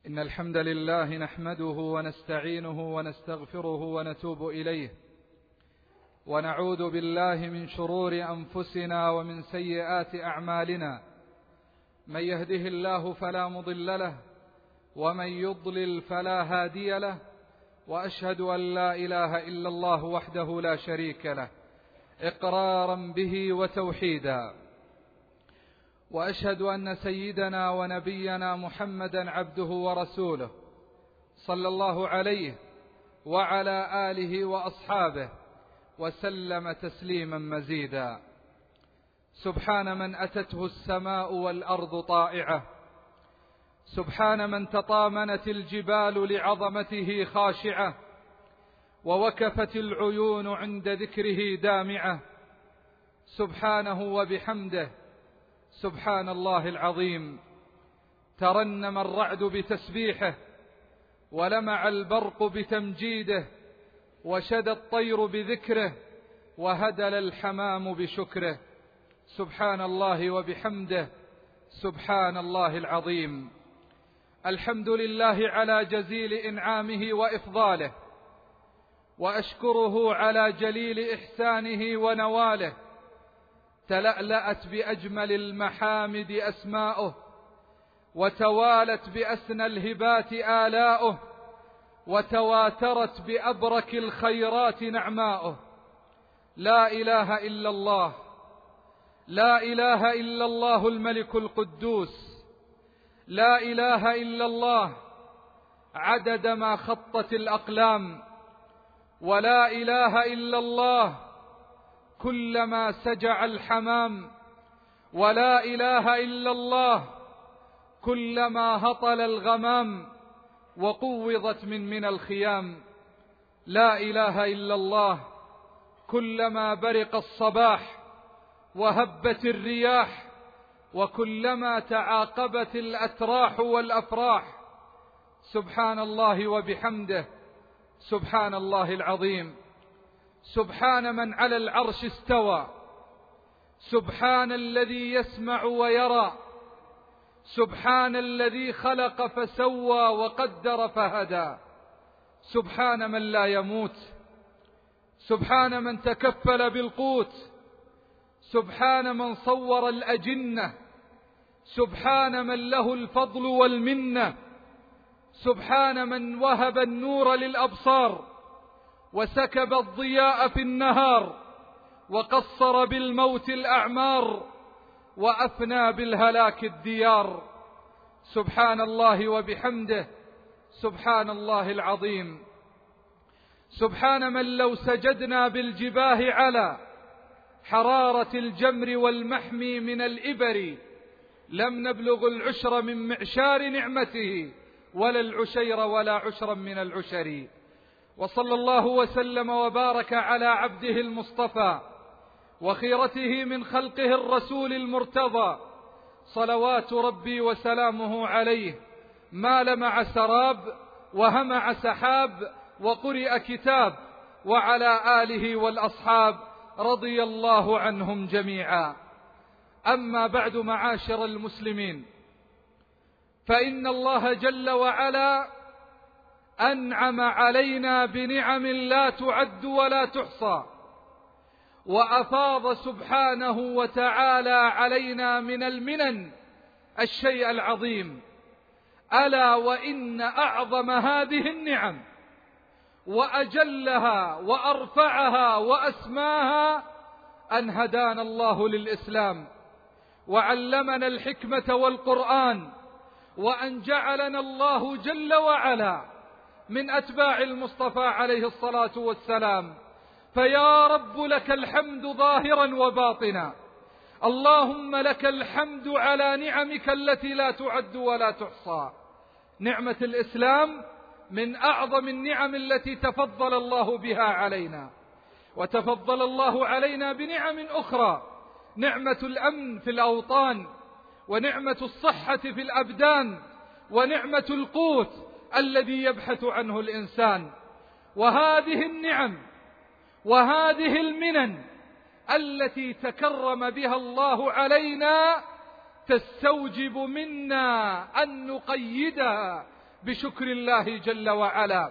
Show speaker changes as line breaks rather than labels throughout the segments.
إن الحمد لله نحمده ونستعينه ونستغفره ونتوب إليه، ونعوذ بالله من شرور أنفسنا ومن سيئات أعمالنا. من يهده الله فلا مضل له، ومن يضلل فلا هادي له، وأشهد أن لا إله إلا الله وحده لا شريك له إقرارا به وتوحيدا، وأشهد أن سيدنا ونبينا محمدا عبده ورسوله صلى الله عليه وعلى آله وأصحابه وسلم تسليما مزيدا. سبحان من أتته السماء والأرض طائعة، سبحان من تطامنت الجبال لعظمته خاشعة، ووكفت العيون عند ذكره دامعة. سبحانه وبحمده، سبحان الله العظيم. ترنم الرعد بتسبيحه، ولمع البرق بتمجيده، وشد الطير بذكره، وهدل الحمام بشكره. سبحان الله وبحمده، سبحان الله العظيم. الحمد لله على جزيل إنعامه وإفضاله، وأشكره على جليل إحسانه ونواله. تلألأت بأجمل المحامد أسماؤه، وتوالت بأسنى الهبات آلاؤه، وتواترت بأبرك الخيرات نعماؤه. لا إله إلا الله، لا إله إلا الله الملك القدوس، لا إله إلا الله عدد ما خطت الأقلام، ولا إله إلا الله كلما سجع الحمام، ولا إله إلا الله كلما هطل الغمام وقوضت من الخيام. لا إله إلا الله كلما برق الصباح وهبت الرياح، وكلما تعاقبت الأتراح والأفراح. سبحان الله وبحمده، سبحان الله العظيم. سبحان من على العرش استوى، سبحان الذي يسمع ويرى، سبحان الذي خلق فسوى وقدر فهدى. سبحان من لا يموت، سبحان من تكفل بالقوت، سبحان من صور الأجنة، سبحان من له الفضل والمنة، سبحان من وهب النور للأبصار، وسكب الضياء في النهار، وقصر بالموت الأعمار، وأفنى بالهلاك الديار. سبحان الله وبحمده، سبحان الله العظيم. سبحان من لو سجدنا بالجباه على حرارة الجمر والمحمي من الإبر لم نبلغ العشر من معشار نعمته، ولا العشير ولا عشرا من العشر. وصلى الله وسلم وبارك على عبده المصطفى وخيرته من خلقه الرسول المرتضى، صلوات ربي وسلامه عليه، ما لمع سراب وهمع سحاب وقرئ كتاب، وعلى آله والأصحاب رضي الله عنهم جميعا. أما بعد، معاشر المسلمين، فإن الله جل وعلا أنعم علينا بنعم لا تعد ولا تحصى، وأفاض سبحانه وتعالى علينا من المنن الشيء العظيم. ألا وإن أعظم هذه النعم وأجلها وأرفعها وأسماها أن هدانا الله للإسلام، وعلمنا الحكمة والقرآن، وأن جعلنا الله جل وعلا من أتباع المصطفى عليه الصلاة والسلام. فيا رب لك الحمد ظاهرا وباطنا، اللهم لك الحمد على نعمك التي لا تعد ولا تحصى. نعمة الإسلام من أعظم النعم التي تفضل الله بها علينا، وتفضل الله علينا بنعم أخرى: نعمة الأمن في الأوطان، ونعمة الصحة في الأبدان، ونعمة القوت الذي يبحث عنه الإنسان. وهذه النعم وهذه المنن التي تكرم بها الله علينا تستوجب منا أن نقيدها بشكر الله جل وعلا،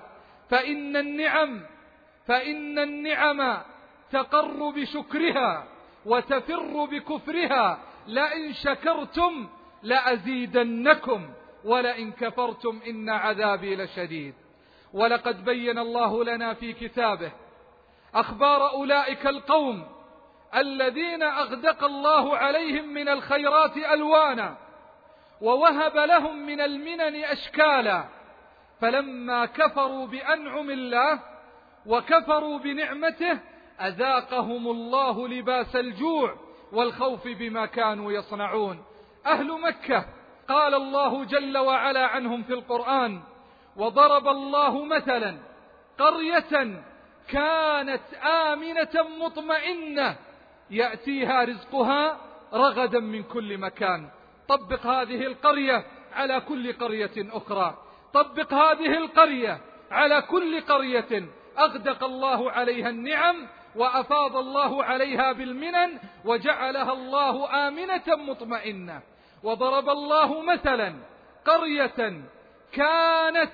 فإن النعم تقر بشكرها وتفر بكفرها، لئن شكرتم لأزيدنكم ولئن كفرتم إن عذابي لشديد. ولقد بين الله لنا في كتابه أخبار أولئك القوم الذين أغدق الله عليهم من الخيرات ألوانا ووهب لهم من المنن أشكالا، فلما كفروا بأنعم الله وكفروا بنعمته أذاقهم الله لباس الجوع والخوف بما كانوا يصنعون. أهل مكة قال الله جل وعلا عنهم في القرآن: وضرب الله مثلا قرية كانت آمنة مطمئنة يأتيها رزقها رغدا من كل مكان. طبق هذه القرية على كل قرية أخرى، طبق هذه القرية على كل قرية أغدق الله عليها النعم وأفاض الله عليها بالمنن وجعلها الله آمنة مطمئنة. وضرب الله مثلا قرية كانت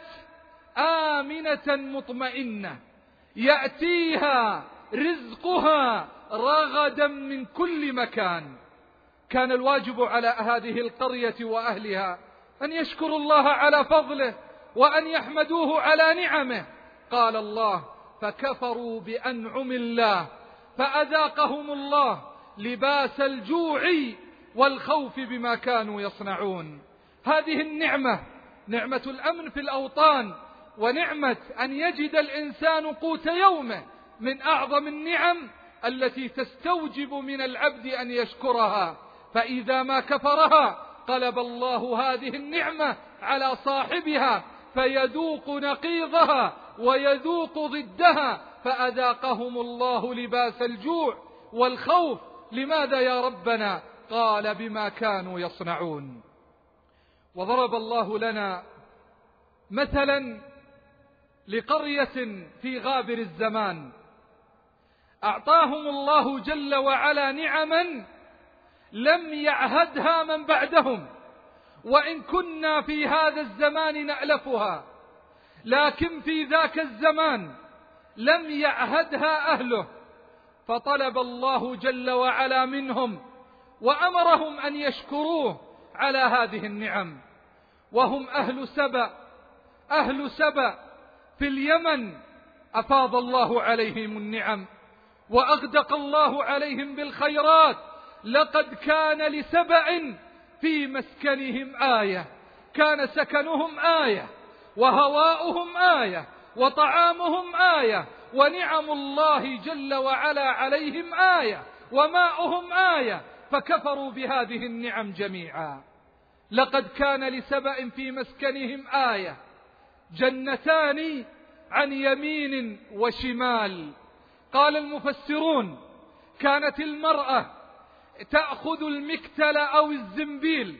آمنة مطمئنة يأتيها رزقها رغدا من كل مكان. كان الواجب على هذه القرية وأهلها أن يشكروا الله على فضله وأن يحمدوه على نعمه. قال الله: فكفروا بأنعم الله فأذاقهم الله لباس الجوع والخوف بما كانوا يصنعون. هذه النعمة، نعمة الأمن في الأوطان ونعمة أن يجد الإنسان قوت يومه، من أعظم النعم التي تستوجب من العبد أن يشكرها، فإذا ما كفرها قلب الله هذه النعمة على صاحبها فيذوق نقيضها ويذوق ضدها، فأذاقهم الله لباس الجوع والخوف. لماذا يا ربنا؟ قال: بما كانوا يصنعون. وضرب الله لنا مثلا لقرية في غابر الزمان أعطاهم الله جل وعلا نعما لم يعهدها من بعدهم، وإن كنا في هذا الزمان نألفها، لكن في ذاك الزمان لم يعهدها أهله، فطلب الله جل وعلا منهم وأمرهم أن يشكروه على هذه النعم. وهم أهل سبأ في اليمن، أفاض الله عليهم النعم وأغدق الله عليهم بالخيرات. لقد كان لسبأ في مسكنهم آية، كان سكنهم آية وهواؤهم آية وطعامهم آية ونعم الله جل وعلا عليهم آية وماؤهم آية، فكفروا بهذه النعم جميعا. لقد كان لسبأ في مسكنهم آية، جنتان عن يمين وشمال. قال المفسرون: كانت المرأة تأخذ المكتل أو الزنبيل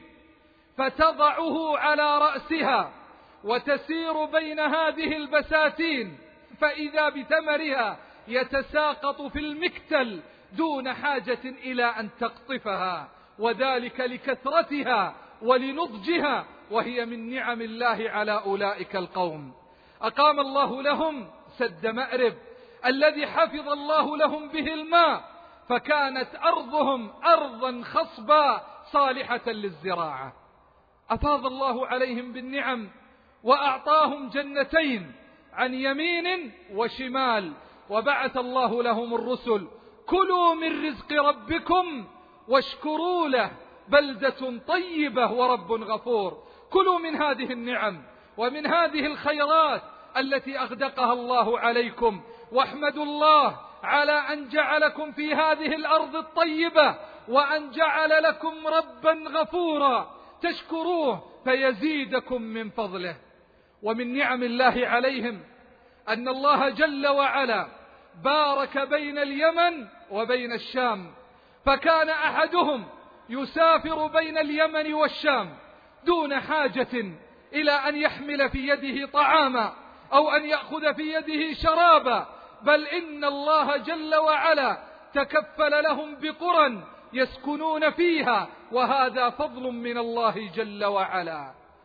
فتضعه على رأسها وتسير بين هذه البساتين، فإذا بثمرها يتساقط في المكتل دون حاجة إلى أن تقطفها، وذلك لكثرتها ولنضجها، وهي من نعم الله على أولئك القوم. أقام الله لهم سد مأرب الذي حفظ الله لهم به الماء، فكانت أرضهم أرضا خصبا صالحة للزراعة. أفاض الله عليهم بالنعم وأعطاهم جنتين عن يمين وشمال، وبعث الله لهم الرسل: كلوا من رزق ربكم واشكروا له بلدة طيبة ورب غفور. كلوا من هذه النعم ومن هذه الخيرات التي أغدقها الله عليكم، واحمدوا الله على أن جعلكم في هذه الأرض الطيبة وأن جعل لكم ربا غفورا تشكروه فيزيدكم من فضله. ومن نعم الله عليهم أن الله جل وعلا بارك بين اليمن وبين الشام، فكان أحدهم يسافر بين اليمن والشام دون حاجة إلى أن يحمل في يده طعاما أو أن يأخذ في يده شرابا، بل إن الله جل وعلا تكفل لهم بقرى يسكنون فيها، وهذا فضل من الله جل وعلا.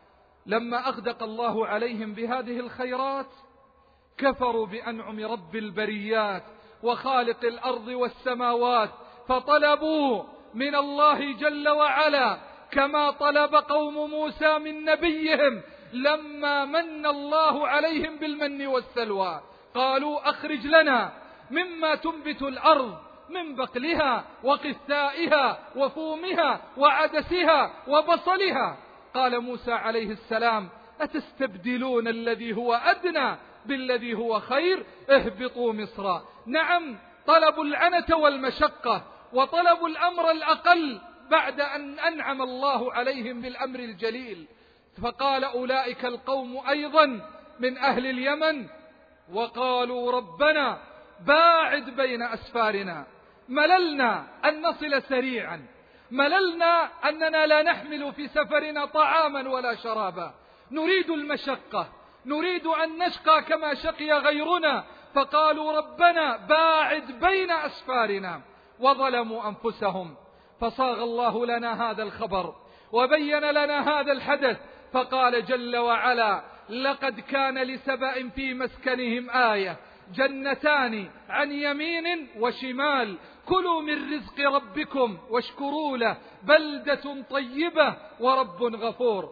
لما أغدق الله عليهم بهذه الخيرات كفروا بأنعم رب البريات وخالق الأرض والسماوات، فطلبوا من الله جل وعلا كما طلب قوم موسى من نبيهم لما من الله عليهم بالمن والسلوى. قالوا أخرج لنا مما تنبت الأرض من بقلها وقثائها وفومها وعدسها وبصلها. قال موسى عليه السلام أتستبدلون الذي هو أدنى بالذي هو خير، اهبطوا مصرا. نعم، طلبوا العنة والمشقة وطلبوا الأمر الأقل بعد أن أنعم الله عليهم بالأمر الجليل. فقال أولئك القوم أيضا من أهل اليمن وقالوا ربنا باعد بين أسفارنا، مللنا أن نصل سريعا، مللنا أننا لا نحمل في سفرنا طعاما ولا شرابا، نريد المشقة، نريد أن نشقى كما شقي غيرنا. فقالوا ربنا باعد بين أسفارنا وظلموا أنفسهم. فصاغ الله لنا هذا الخبر وبين لنا هذا الحدث، فقال جل وعلا لقد كان لسبأ في مسكنهم آية، جنتان عن يمين وشمال، كلوا من رزق ربكم واشكروا له بلدة طيبة ورب غفور.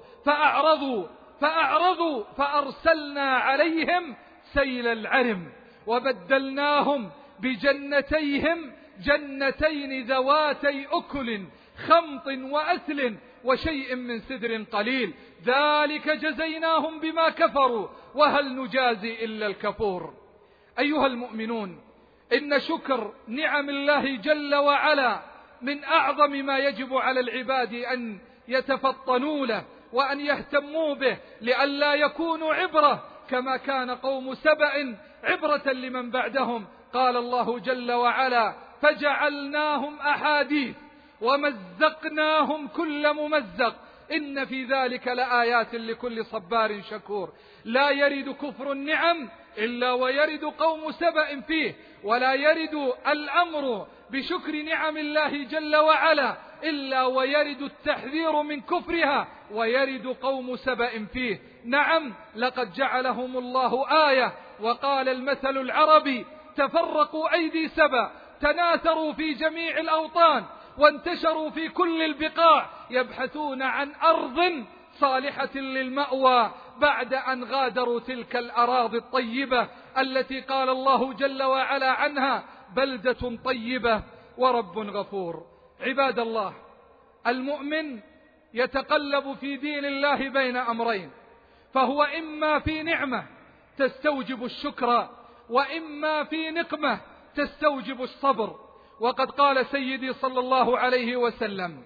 فأعرضوا فأرسلنا عليهم سيل العرم وبدلناهم بجنتيهم جنتين ذواتي أكل خمط وأثل وشيء من سدر قليل، ذلك جزيناهم بما كفروا وهل نجازي إلا الكفور. أيها المؤمنون، إن شكر نعم الله جل وعلا من أعظم ما يجب على العباد أن يتفطنوا له وأن يهتموا به لئلا يكونوا عبرة كما كان قوم سبأ عبرة لمن بعدهم. قال الله جل وعلا فجعلناهم أحاديث ومزقناهم كل ممزق إن في ذلك لآيات لكل صبار شكور. لا يرد كفر النعم إلا ويرد قوم سبأ فيه، ولا يرد الأمر بشكر نعم الله جل وعلا إلا ويرد التحذير من كفرها ويرد قوم سبأ فيه. نعم، لقد جعلهم الله آية، وقال المثل العربي تفرقوا أيدي سبأ، تناثروا في جميع الأوطان وانتشروا في كل البقاع يبحثون عن أرض صالحة للمأوى بعد أن غادروا تلك الأراضي الطيبة التي قال الله جل وعلا عنها بلدة طيبة ورب غفور. عباد الله، المؤمن يتقلب في دين الله بين أمرين، فهو إما في نعمة تستوجب الشكر وإما في نقمة تستوجب الصبر. وقد قال سيدي صلى الله عليه وسلم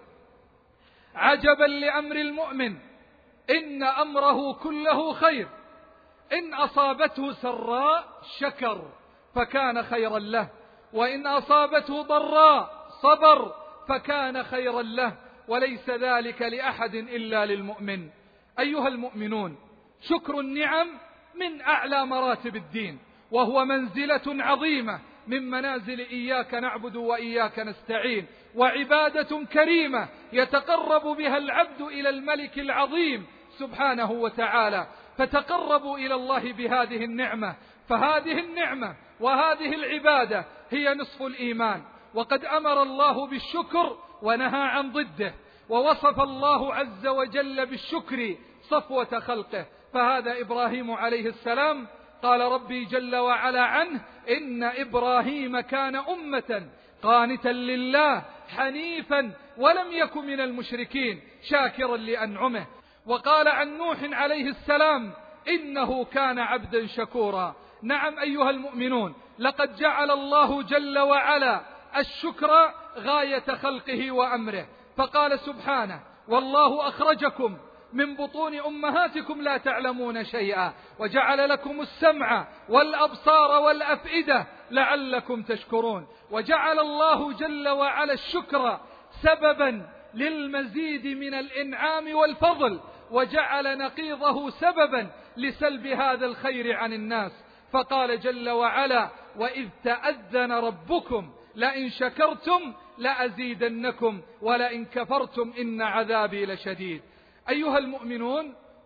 عجبا لأمر المؤمن إن أمره كله خير، إن أصابته سراء شكر فكان خيرا له، وإن أصابته ضراء صبر فكان خيرا له، وليس ذلك لأحد إلا للمؤمن. أيها المؤمنون، شكر النعم من أعلى مراتب الدين، وهو منزلة عظيمة من منازل إياك نعبد وإياك نستعين، وعبادة كريمة يتقرب بها العبد إلى الملك العظيم سبحانه وتعالى. فتقربوا إلى الله بهذه النعمة، فهذه النعمة وهذه العبادة هي نصف الإيمان. وقد أمر الله بالشكر ونهى عن ضده، ووصف الله عز وجل بالشكر صفوة خلقه. فهذا إبراهيم عليه السلام قال ربي جل وعلا عنه إن إبراهيم كان أمة قانتا لله حنيفا ولم يكن من المشركين شاكرا لأنعمه. وقال عن نوح عليه السلام إنه كان عبدا شكورا. نعم أيها المؤمنون، لقد جعل الله جل وعلا الشكر غاية خلقه وأمره، فقال سبحانه والله أخرجكم من بطون أمهاتكم لا تعلمون شيئا وجعل لكم السمع والأبصار والأفئدة لعلكم تشكرون. وجعل الله جل وعلا الشكر سببا للمزيد من الإنعام والفضل، وجعل نقيضه سببا لسلب هذا الخير عن الناس. فقال جل وعلا وإذ تأذن ربكم لئن شكرتم لأزيدنكم ولئن كفرتم إن عذابي لشديد. أيها المؤمنون،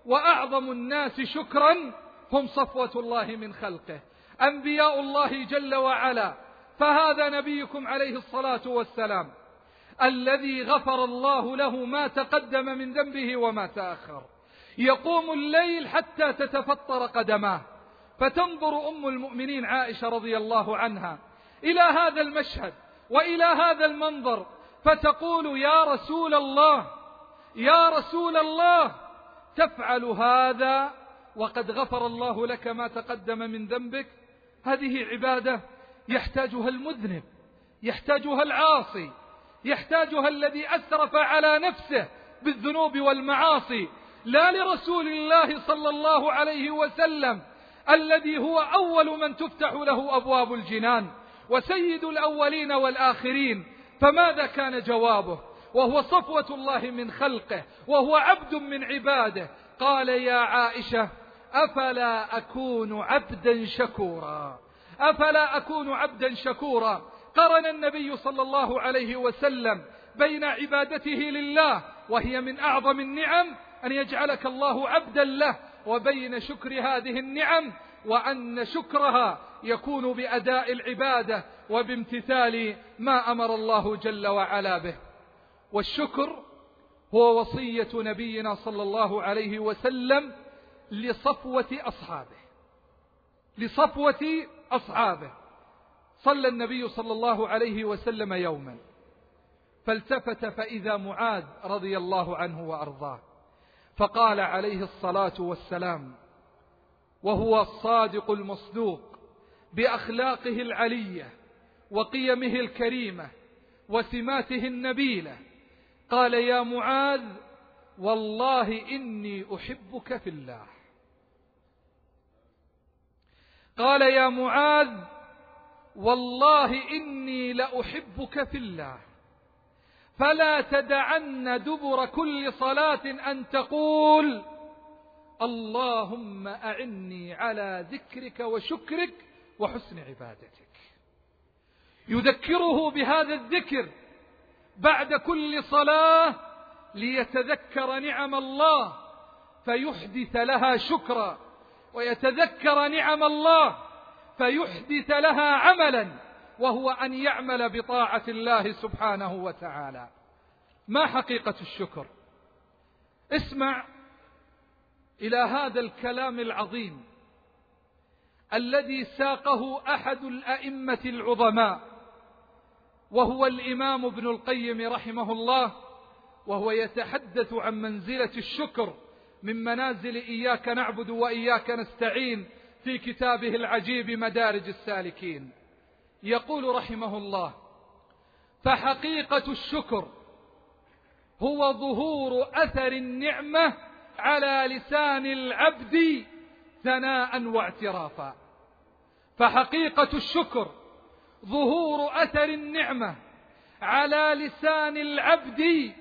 وأعظم الناس شكرا هم صفوة الله من خلقه، أنبياء الله جل وعلا. فهذا نبيكم عليه الصلاة والسلام الذي غفر الله له ما تقدم من ذنبه وما تأخر، يقوم الليل حتى تتفطر قدماه. فتنظر أم المؤمنين عائشة رضي الله عنها إلى هذا المشهد وإلى هذا المنظر، فتقول: يا رسول الله، يا رسول الله، تفعل هذا وقد غفر الله لك ما تقدم من ذنبك؟ هذه عبادة يحتاجها المذنب، يحتاجها العاصي، يحتاجها الذي أسرف على نفسه بالذنوب والمعاصي، لا لرسول الله صلى الله عليه وسلم الذي هو أول من تفتح له أبواب الجنان وسيد الأولين والآخرين. فماذا كان جوابه وهو صفوة الله من خلقه وهو عبد من عباده؟ قال: يا عائشة، أفلا أكون عبدا شكورا، أفلا أكون عبدا شكورا. قرن النبي صلى الله عليه وسلم بين عبادته لله وهي من أعظم النعم أن يجعلك الله عبدا له، وبين شكر هذه النعم وأن شكرها يكون بأداء العبادة وبامتثال ما أمر الله جل وعلا به. والشكر هو وصية نبينا صلى الله عليه وسلم لصفوة أصحابه، لصفوة أصحابه. صلى النبي صلى الله عليه وسلم يوما فالتفت فإذا معاذ رضي الله عنه وأرضاه، فقال عليه الصلاة والسلام وهو الصادق المصدوق بأخلاقه العلية وقيمه الكريمة وسماته النبيلة، قال: يا معاذ، والله إني أحبك في الله. قال: يا معاذ، والله إني لأحبك في الله، فلا تدعن دبر كل صلاة أن تقول: اللهم أعني على ذكرك وشكرك وحسن عبادتك. يذكره بهذا الذكر بعد كل صلاة ليتذكر نعم الله فيحدث لها شكرا، ويتذكر نعم الله فيحدث لها عملا، وهو أن يعمل بطاعة الله سبحانه وتعالى. ما حقيقة الشكر؟ اسمع إلى هذا الكلام العظيم الذي ساقه أحد الأئمة العظماء، وهو الإمام ابن القيم رحمه الله، وهو يتحدث عن منزلة الشكر من منازل إياك نعبد وإياك نستعين في كتابه العجيب مدارج السالكين. يقول رحمه الله: فحقيقة الشكر هو ظهور أثر النعمة على لسان العبد ثناء واعترافا. فحقيقة الشكر ظهور أثر النعمة على لسان العبد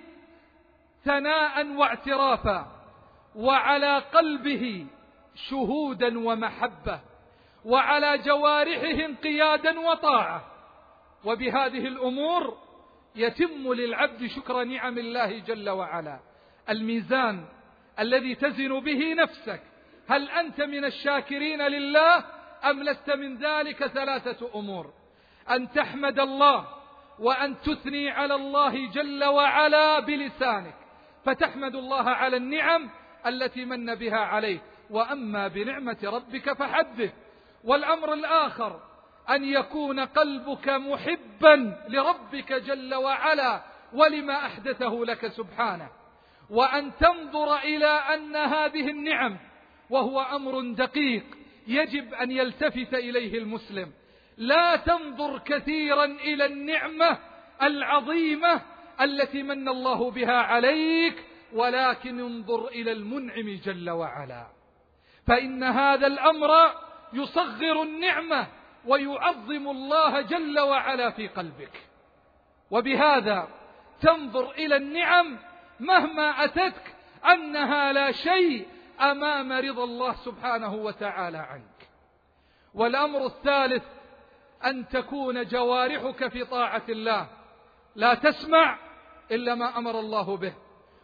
ثناء واعترافا، وعلى قلبه شهودا ومحبة، وعلى جوارحه انقيادا وطاعة. وبهذه الأمور يتم للعبد شكر نعم الله جل وعلا. الميزان الذي تزن به نفسك، هل أنت من الشاكرين لله أم لست من ذلك؟ 3 أمور: أن تحمد الله، وأن تثني على الله جل وعلا بلسانك، فتحمد الله على النعم التي من بها عليك، وأما بنعمة ربك فحدث. والأمر الآخر أن يكون قلبك محبا لربك جل وعلا ولما أحدثه لك سبحانه، وأن تنظر إلى أن هذه النعم، وهو أمر دقيق يجب أن يلتفت إليه المسلم، لا تنظر كثيرا إلى النعمة العظيمة التي من الله بها عليك، ولكن انظر إلى المنعم جل وعلا، فإن هذا الأمر يصغر النعمة ويعظم الله جل وعلا في قلبك. وبهذا تنظر إلى النعم مهما أتتك أنها لا شيء أمام رضا الله سبحانه وتعالى عنك. والأمر الثالث أن تكون جوارحك في طاعة الله، لا تسمع إلا ما أمر الله به،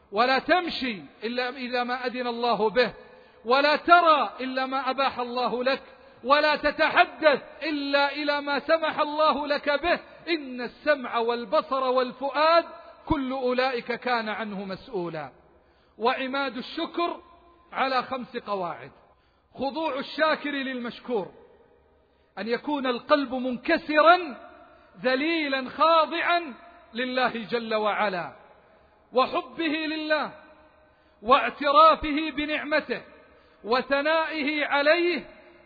ولا تمشي إلا إذا ما أذن الله به، ولا ترى إلا ما أباح الله لك، ولا تتحدث إلا إلى ما سمح الله لك به. إن السمع والبصر والفؤاد كل أولئك كان عنه مسؤولا. وعماد الشكر على 5 قواعد. خضوع الشاكر للمشكور، أن يكون القلب منكسرا ذليلا خاضعا لله جل وعلا، وحبه لله، واعترافه بنعمته، وثنائه عليه،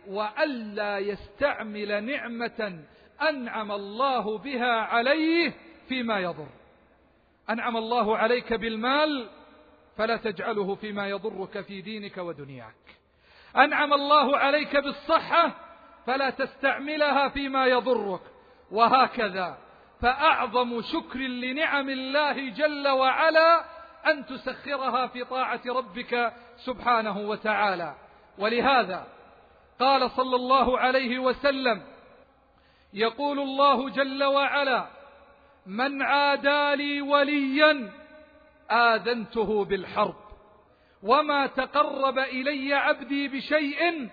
وألا يستعمل نعمة أنعم الله بها عليه فيما يضر. أنعم الله عليك بالمال فلا تجعله فيما يضرك في دينك ودنياك. أنعم الله عليك بالصحة فلا تستعملها فيما يضرك، وهكذا. فأعظم شكر لنعم الله جل وعلا أن تسخرها في طاعة ربك سبحانه وتعالى. ولهذا قال صلى الله عليه وسلم: يقول الله جل وعلا: من عادى لي وليا آذنته بالحرب، وما تقرب إلي عبدي بشيء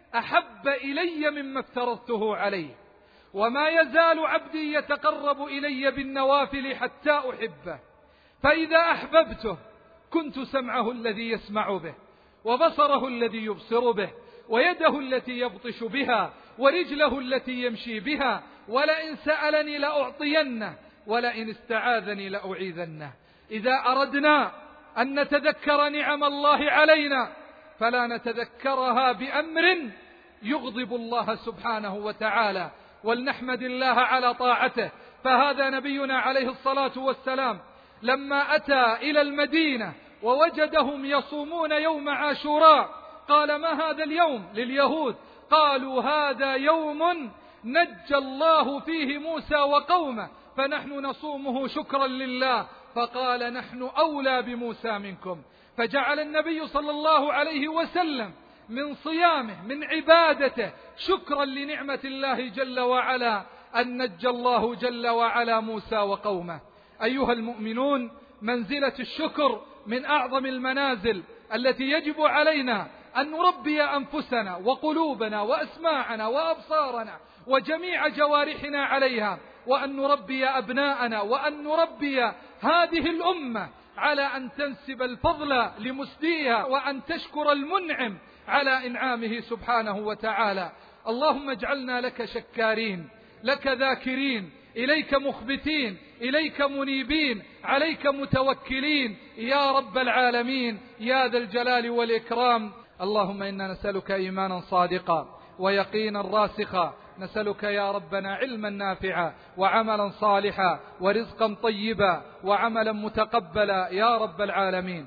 أحب إلي مما افترضته عليه، وما يزال عبدي يتقرب إلي بالنوافل حتى أحبه، فإذا أحببته كنت سمعه الذي يسمع به، وبصره الذي يبصر به، ويده التي يبطش بها، ورجله التي يمشي بها، ولئن سألني لأعطينه، ولئن استعاذني لأعيذنه. إذا أردنا أن نتذكر نعم الله علينا فلا نتذكرها بأمر يغضب الله سبحانه وتعالى، ولنحمد الله على طاعته. فهذا نبينا عليه الصلاة والسلام لما أتى إلى المدينة ووجدهم يصومون يوم عاشوراء قال: ما هذا اليوم لليهود؟ قالوا: هذا يوم نجى الله فيه موسى وقومه، فنحن نصومه شكرا لله. فقال: نحن أولى بموسى منكم. فجعل النبي صلى الله عليه وسلم من صيامه، من عبادته، شكرا لنعمة الله جل وعلا أن نجى الله جل وعلا موسى وقومه. أيها المؤمنون، منزلة الشكر من أعظم المنازل التي يجب علينا أن نربي أنفسنا وقلوبنا وأسماعنا وأبصارنا وجميع جوارحنا عليها، وأن نربي أبناءنا، وأن نربي هذه الأمة على أن تنسب الفضل لمسديها، وأن تشكر المنعم على إنعامه سبحانه وتعالى. اللهم اجعلنا لك شكارين، لك ذاكرين، إليك مخبتين، إليك منيبين، عليك متوكلين يا رب العالمين يا ذا الجلال والإكرام. اللهم إنا نسألك إيمانا صادقا ويقينا راسخا، نسألك يا ربنا علما نافعا وعملا صالحا ورزقا طيبا وعملا متقبلا يا رب العالمين.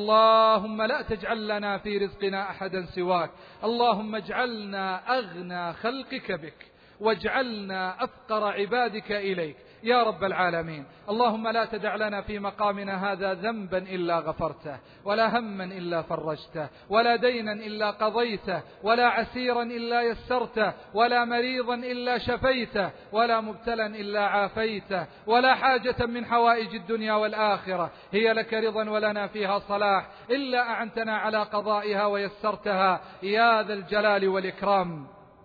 اللهم لا تجعل لنا في رزقنا أحدا سواك، اللهم اجعلنا أغنى خلقك بك، واجعلنا أفقر عبادك إليك يا رب العالمين. اللهم لا تدع لنا في مقامنا هذا ذنبا إلا غفرته، ولا هما إلا فرجته، ولا دينا إلا قضيته، ولا عسيرا إلا يسرته، ولا مريضا إلا شفيته، ولا مبتلا إلا عافيته، ولا حاجة من حوائج الدنيا والآخرة هي لك رضا ولنا فيها صلاح إلا أعنتنا على قضائها ويسرتها يا ذا الجلال والإكرام.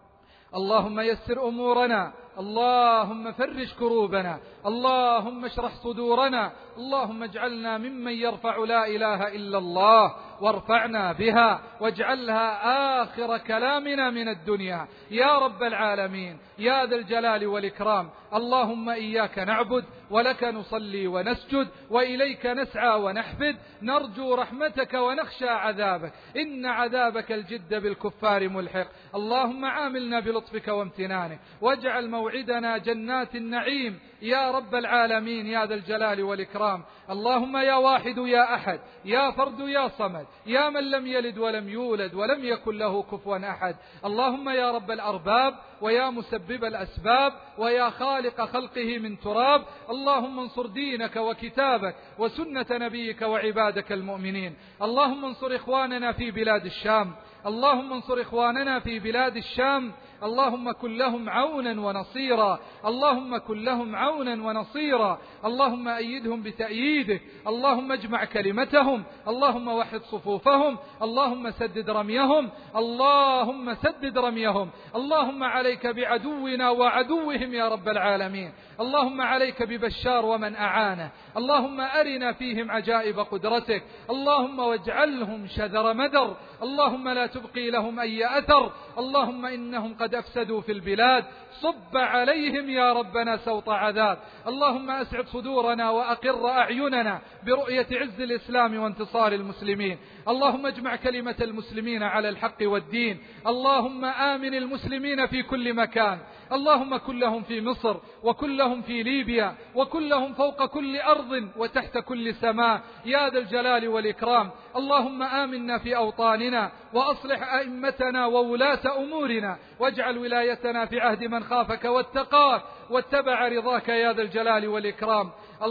اللهم يسر أمورنا، اللهم فرج كروبنا، اللهم اشرح صدورنا، اللهم اجعلنا ممن يرفع لا إله إلا الله وارفعنا بها، واجعلها آخر كلامنا من الدنيا يا رب العالمين يا ذا الجلال والإكرام. اللهم إياك نعبد ولك نصلي ونسجد وإليك نسعى ونحفد، نرجو رحمتك ونخشى عذابك، إن عذابك الجد بالكفار ملحق. اللهم عاملنا بلطفك وامتنانك، واجعل موعدنا جنات النعيم يا رب العالمين يا ذا الجلال والإكرام. اللهم يا واحد يا أحد، يا فرد يا صمد، يا من لم يلد ولم يولد ولم يكن له كفوا أحد. اللهم يا رب الأرباب، ويا مسبب الأسباب، ويا خالق خلقه من تراب، اللهم انصر دينك وكتابك وسنة نبيك وعبادك المؤمنين. اللهم انصر إخواننا في بلاد الشام، اللهم انصر إخواننا في بلاد الشام اللهم كن لهم عونا ونصيرا، اللهم كن لهم عونا ونصيرا، اللهم أيدهم بتأييدك، اللهم اجمع كلمتهم، اللهم وحد صفوفهم، اللهم سدد رميهم، اللهم سدد رميهم، اللهم عليك بعدونا وعدوهم يا رب العالمين، اللهم عليك ببشار ومن أعانه، اللهم أرنا فيهم عجائب قدرتك، اللهم واجعلهم شذر مدر، اللهم لا تبقي لهم أي أثر، اللهم إنهم قد أفسدوا في البلاد، صب عليهم يا ربنا سوط عذاب، اللهم أسعد صدورنا وأقر أعيننا برؤية عز الإسلام وانتصار المسلمين، اللهم اجمع كلمة المسلمين على الحق والدين، اللهم آمن المسلمين في كل مكان، اللهم كن لهم في مصر وكن لهم في ليبيا وكن لهم فوق كل أرض وتحت كل سماء يا ذا الجلال والإكرام، اللهم آمنا في أوطاننا وأصلح أئمتنا وولاة أمورنا، واجعل ولايتنا في عهد من خافك واتقاك واتبع رضاك يا ذا الجلال والإكرام،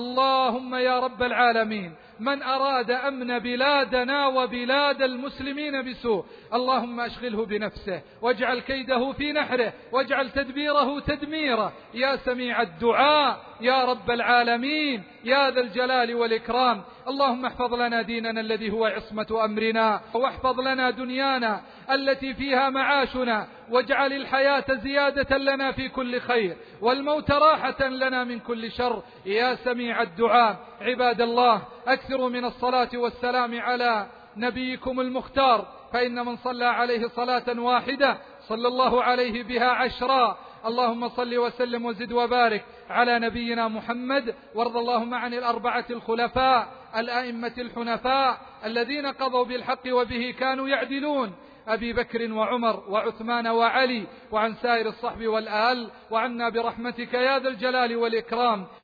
اللهم يا رب العالمين من أراد أمن بلادنا وبلاد المسلمين بسوء اللهم أشغله بنفسه واجعل كيده في نحره واجعل تدبيره تدميره يا سميع الدعاء يا رب العالمين يا ذا الجلال والإكرام، اللهم احفظ لنا ديننا الذي هو عصمة أمرنا، واحفظ لنا دنيانا التي فيها معاشنا، واجعل الحياة زيادة لنا في كل خير والموت راحة لنا من كل شر يا سميع الدعاء. عباد الله أكثروا من الصلاة والسلام على نبيكم المختار، فإن من صلى عليه صلاة واحدة صلى الله عليه بها 10. اللهم صل وسلم وزد وبارك على نبينا محمد، وارض اللهم عن الأربعة الخلفاء الأئمة الحنفاء الذين قضوا بالحق وبه كانوا يعدلون، أبي بكر وعمر وعثمان وعلي، وعن سائر الصحب والآل، وعنا برحمتك يا ذا الجلال والإكرام.